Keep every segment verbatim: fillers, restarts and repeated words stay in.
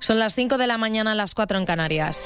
Son las cinco de la mañana, las cuatro en Canarias.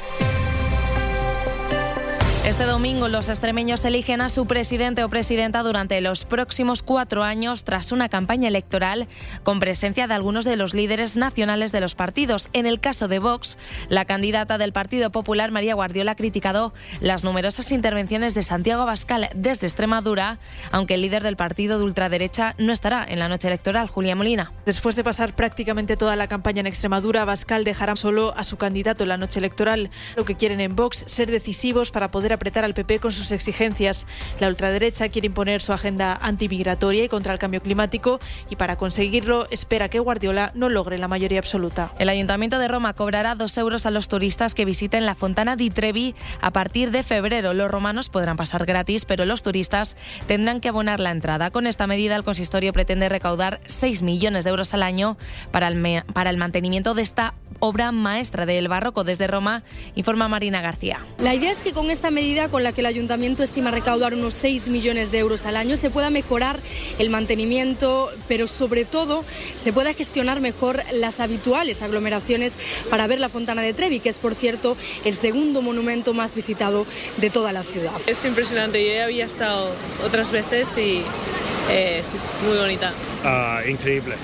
Este domingo los extremeños eligen a su presidente o presidenta durante los próximos cuatro años tras una campaña electoral con presencia de algunos de los líderes nacionales de los partidos. En el caso de Vox, la candidata del Partido Popular, María Guardiola, ha criticado las numerosas intervenciones de Santiago Abascal desde Extremadura, aunque el líder del partido de ultraderecha no estará en la noche electoral. Julia Molina. Después de pasar prácticamente toda la campaña en Extremadura, Abascal dejará solo a su candidato en la noche electoral. Lo que quieren en Vox, ser decisivos para poder apretar al P P con sus exigencias. La ultraderecha quiere imponer su agenda antimigratoria y contra el cambio climático y para conseguirlo espera que Guardiola no logre la mayoría absoluta. El Ayuntamiento de Roma cobrará dos euros a los turistas que visiten la Fontana di Trevi a partir de febrero. Los romanos podrán pasar gratis, pero los turistas tendrán que abonar la entrada. Con esta medida, el consistorio pretende recaudar seis millones de euros al año para el, me- para el mantenimiento de esta obra maestra del barroco. Desde Roma, informa Marina García. La idea es que con esta medida, con la que el Ayuntamiento estima recaudar unos seis millones de euros al año, se pueda mejorar el mantenimiento, pero sobre todo se pueda gestionar mejor las habituales aglomeraciones para ver la Fontana de Trevi, que es, por cierto, el segundo monumento más visitado de toda la ciudad. Es impresionante, yo ya había estado otras veces y eh, es muy bonita. Uh, increíble.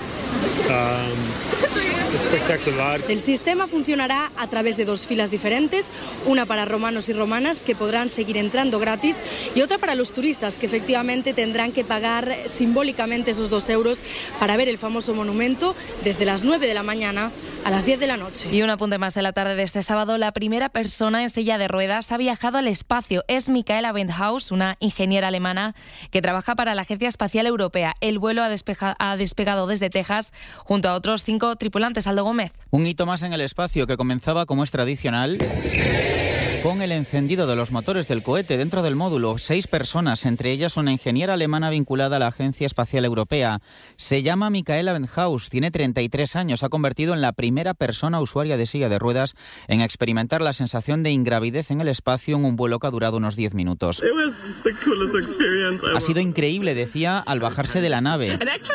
Um, espectacular. El sistema funcionará a través de dos filas diferentes, una para romanos y romanas que podrán seguir entrando gratis y otra para los turistas que efectivamente tendrán que pagar simbólicamente esos dos euros para ver el famoso monumento desde las nueve de la mañana a las diez de la noche. Y un apunte más de la tarde de este sábado. La primera persona en silla de ruedas ha viajado al espacio. Es Michaela Wendhaus, una ingeniera alemana que trabaja para la Agencia Espacial Europea. El vuelo ha, despeja- ha despegado desde Texas junto a otros cinco tripulantes. Aldo Gómez. Un hito más en el espacio que comenzaba, como es tradicional, con el encendido de los motores del cohete dentro del módulo. Seis personas, entre ellas una ingeniera alemana vinculada a la Agencia Espacial Europea. Se llama Michaela Wendhaus, tiene treinta y tres años. Se ha convertido en la primera persona usuaria de silla de ruedas en experimentar la sensación de ingravidez en el espacio en un vuelo que ha durado unos diez minutos. Ha sido increíble, decía, al bajarse de la nave.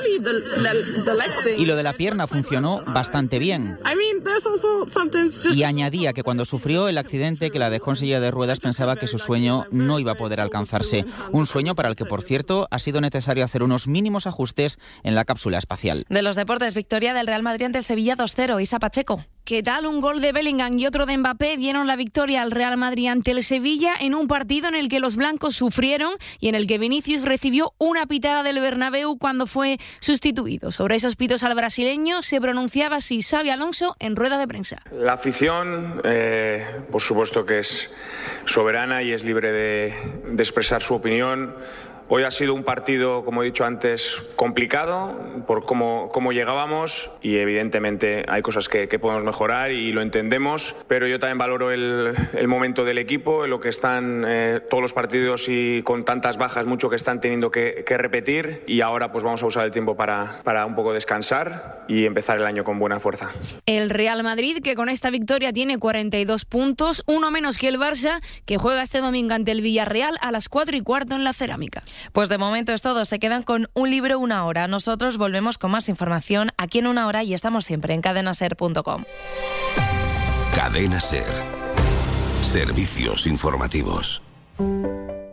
Y lo de la pierna funcionó bastante bien. Y añadía que cuando sufrió el accidente que la dejó en silla de ruedas pensaba que su sueño no iba a poder alcanzarse. Un sueño para el que, por cierto, ha sido necesario hacer unos mínimos ajustes en la cápsula espacial. De los deportes, victoria del Real Madrid ante el Sevilla dos cero. Isa Pacheco. ¿Qué tal? Un gol de Bellingham y otro de Mbappé dieron la victoria al Real Madrid ante el Sevilla en un partido en el que los blancos sufrieron y en el que Vinicius recibió una pitada del Bernabéu cuando fue sustituido. Sobre esos pitos al brasileño se pronunciaba así Xabi Alonso en rueda de prensa. La afición, eh, por supuesto que es soberana y es libre de, de expresar su opinión. Hoy ha sido un partido, como he dicho antes, complicado por cómo, cómo llegábamos y evidentemente hay cosas que, que podemos mejorar y lo entendemos, pero yo también valoro el, el momento del equipo, en lo que están eh, todos los partidos y con tantas bajas, mucho que están teniendo que, que repetir y ahora pues vamos a usar el tiempo para, para un poco descansar y empezar el año con buena fuerza. El Real Madrid, que con esta victoria tiene cuarenta y dos puntos, uno menos que el Barça, que juega este domingo ante el Villarreal a las cuatro y cuarto en la Cerámica. Pues de momento es todo. Se quedan con un libro una hora. Nosotros volvemos con más información aquí en una hora y estamos siempre en cadena ser punto com. Cadena Ser. Servicios informativos.